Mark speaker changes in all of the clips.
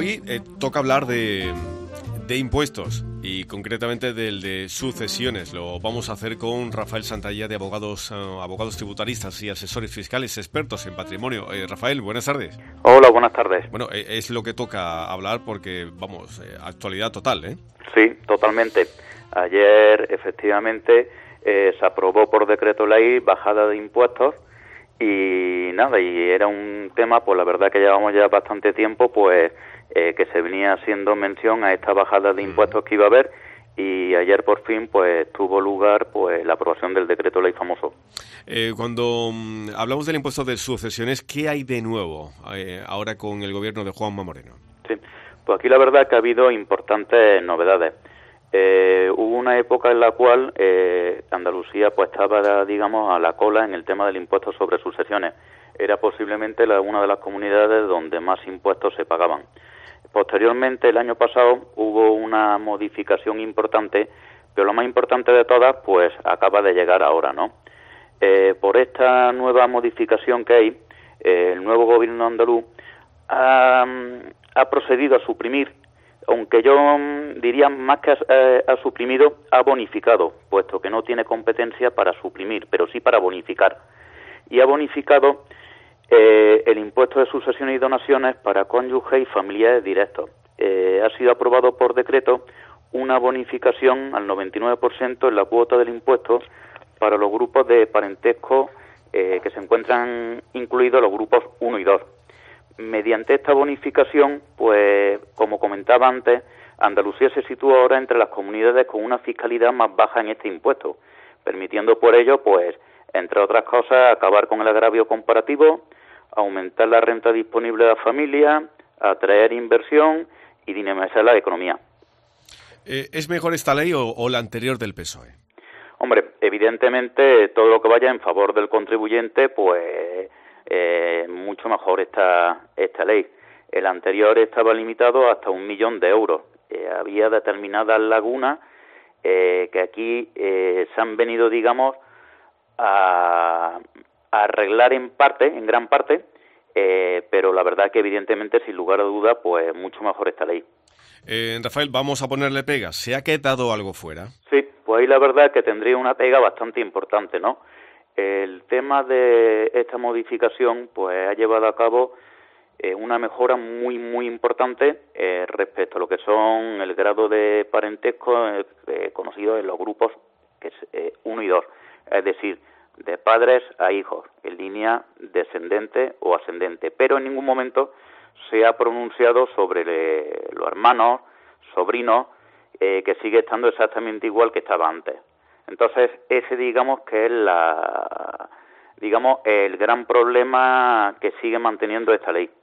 Speaker 1: Hoy toca hablar de impuestos y concretamente del de sucesiones. Lo vamos a hacer con Rafael Santalla de abogados tributaristas y asesores fiscales expertos en patrimonio. Rafael, buenas tardes.
Speaker 2: Hola, buenas tardes.
Speaker 1: Bueno, es lo que toca hablar porque, actualidad total, ¿eh?
Speaker 2: Sí, totalmente. Ayer, efectivamente, se aprobó por decreto ley bajada de impuestos y era un tema, pues la verdad que llevamos ya bastante tiempo, pues que se venía haciendo mención a esta bajada de impuestos que iba a haber, y ayer por fin pues tuvo lugar pues la aprobación del decreto ley famoso.
Speaker 1: Cuando hablamos del impuesto de sucesiones, ¿qué hay de nuevo ahora con el gobierno de Juanma Moreno?
Speaker 2: Sí, pues aquí la verdad que ha habido importantes novedades. Hubo una época en la cual Andalucía pues estaba, digamos, a la cola en el tema del impuesto sobre sucesiones. Era posiblemente una de las comunidades donde más impuestos se pagaban. Posteriormente, el año pasado, hubo una modificación importante, pero lo más importante de todas, pues acaba de llegar ahora, ¿no? Por esta nueva modificación que hay, el nuevo gobierno andaluz ha procedido a suprimir, aunque yo diría más que ha suprimido, ha bonificado, puesto que no tiene competencia para suprimir, pero sí para bonificar. Y ha bonificado el impuesto de sucesiones y donaciones para cónyuges y familiares directos. Ha sido aprobado por decreto una bonificación al 99% en la cuota del impuesto para los grupos de parentesco que se encuentran incluidos los grupos 1 y 2. Mediante esta bonificación, pues como comentaba antes, Andalucía se sitúa ahora entre las comunidades con una fiscalidad más baja en este impuesto, permitiendo por ello, pues, entre otras cosas, acabar con el agravio comparativo, aumentar la renta disponible de la familia, atraer inversión y dinamizar la economía.
Speaker 1: ¿Es mejor esta ley o la anterior del PSOE?
Speaker 2: Hombre, evidentemente todo lo que vaya en favor del contribuyente, pues mucho mejor esta ley. El anterior estaba limitado hasta 1 millón de euros. Había determinadas lagunas que aquí se han venido, digamos, a arreglar en gran parte, pero la verdad que evidentemente, sin lugar a duda, pues mucho mejor esta ley.
Speaker 1: Rafael, vamos a ponerle pegas. ¿Se ha quedado algo fuera?
Speaker 2: Sí, pues ahí la verdad que tendría una pega bastante importante, ¿no? El tema de esta modificación pues ha llevado a cabo una mejora muy muy importante respecto a lo que son el grado de parentesco conocido en los grupos que es 1 y 2, es decir, de padres a hijos, en línea descendente o ascendente, pero en ningún momento se ha pronunciado sobre los hermanos, sobrinos, que sigue estando exactamente igual que estaba antes. Entonces, ese digamos que es el gran problema que sigue manteniendo esta ley.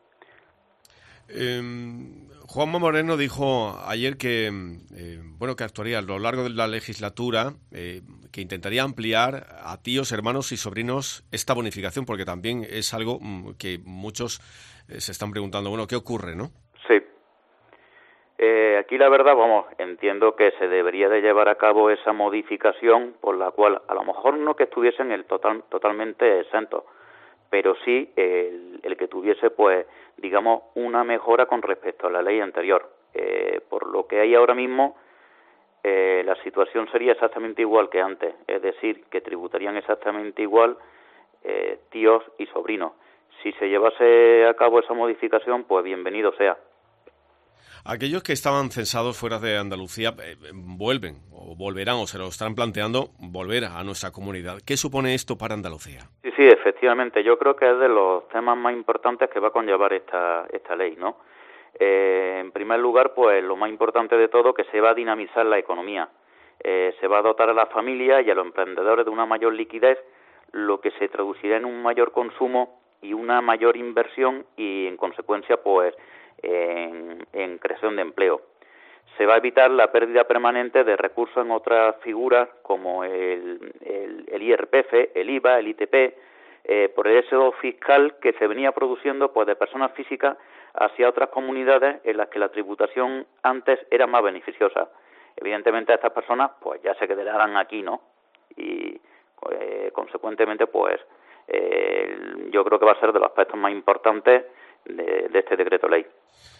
Speaker 1: Juanma Moreno dijo ayer que actuaría a lo largo de la legislatura, que intentaría ampliar a tíos, hermanos y sobrinos esta bonificación, porque también es algo que muchos se están preguntando, bueno, ¿qué ocurre, no?
Speaker 2: Sí. Aquí la verdad, entiendo que se debería de llevar a cabo esa modificación por la cual a lo mejor no que estuviesen totalmente exentos, pero sí el que tuviese, pues, digamos, una mejora con respecto a la ley anterior. Por lo que hay ahora mismo, la situación sería exactamente igual que antes, es decir, que tributarían exactamente igual tíos y sobrinos. Si se llevase a cabo esa modificación, pues bienvenido sea.
Speaker 1: Aquellos que estaban censados fuera de Andalucía volverán o se lo están planteando volver a nuestra comunidad. ¿Qué supone esto para Andalucía?
Speaker 2: Sí, efectivamente. Yo creo que es de los temas más importantes que va a conllevar esta ley, ¿no? En primer lugar, pues lo más importante de todo, que se va a dinamizar la economía. Se va a dotar a las familias y a los emprendedores de una mayor liquidez, lo que se traducirá en un mayor consumo y una mayor inversión y, en consecuencia, pues en creación de empleo. Se va a evitar la pérdida permanente de recursos en otras figuras como el IRPF, el IVA, el ITP, por el éxodo fiscal que se venía produciendo pues de personas físicas hacia otras comunidades en las que la tributación antes era más beneficiosa. Evidentemente estas personas pues ya se quedarán aquí, ¿no? Y consecuentemente pues yo creo que va a ser de los aspectos más importantes de este decreto ley.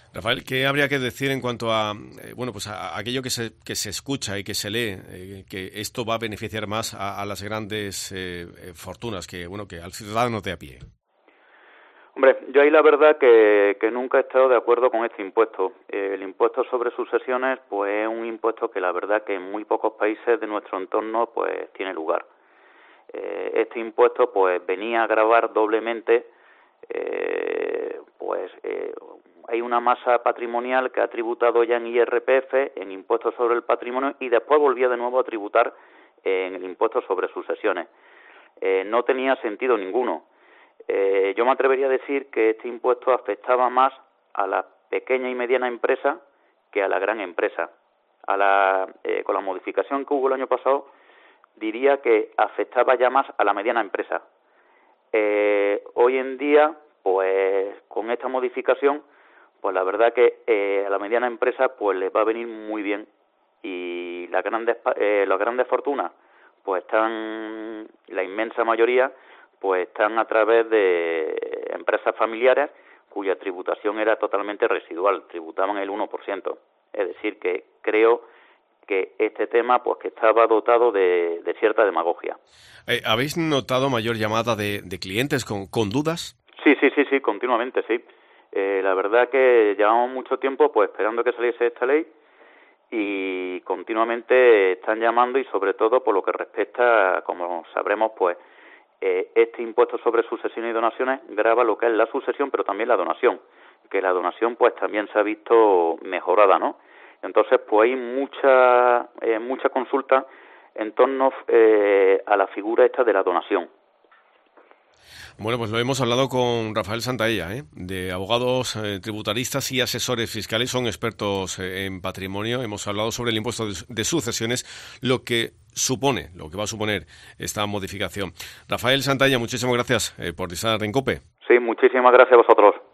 Speaker 1: Rafael, ¿qué habría que decir en cuanto a bueno, pues a aquello que se escucha y que se lee, que esto va a beneficiar más a las grandes fortunas que al ciudadano de a pie?
Speaker 2: Hombre, yo ahí la verdad que nunca he estado de acuerdo con este impuesto. El impuesto sobre sucesiones, pues es un impuesto que la verdad que en muy pocos países de nuestro entorno pues tiene lugar. Este impuesto pues venía a gravar doblemente, hay una masa patrimonial que ha tributado ya en IRPF, en impuestos sobre el patrimonio, y después volvía de nuevo a tributar en el impuesto sobre sucesiones. No tenía sentido ninguno. Yo me atrevería a decir que este impuesto afectaba más a la pequeña y mediana empresa que a la gran empresa. Con la modificación que hubo el año pasado, diría que afectaba ya más a la mediana empresa. Hoy en día, pues con esta modificación, pues la verdad que a la mediana empresa pues les va a venir muy bien, y las grandes fortunas pues están, la inmensa mayoría pues están a través de empresas familiares cuya tributación era totalmente residual, tributaban el 1%. Es decir, que creo que este tema pues que estaba dotado de cierta demagogia.
Speaker 1: ¿Habéis notado mayor llamada de clientes con dudas?
Speaker 2: Sí, continuamente, sí. La verdad que llevamos mucho tiempo pues esperando que saliese esta ley, y continuamente están llamando, y sobre todo por lo que respecta, como sabremos, pues este impuesto sobre sucesiones y donaciones grava lo que es la sucesión, pero también la donación, que la donación pues también se ha visto mejorada, ¿no? Entonces pues hay mucha consulta en torno a la figura esta de la donación.
Speaker 1: Bueno, pues lo hemos hablado con Rafael Santaella, de abogados tributaristas y asesores fiscales, son expertos en patrimonio. Hemos hablado sobre el impuesto de sucesiones, lo que va a suponer esta modificación. Rafael Santaella, muchísimas gracias por estar en COPE.
Speaker 2: Sí, muchísimas gracias a vosotros.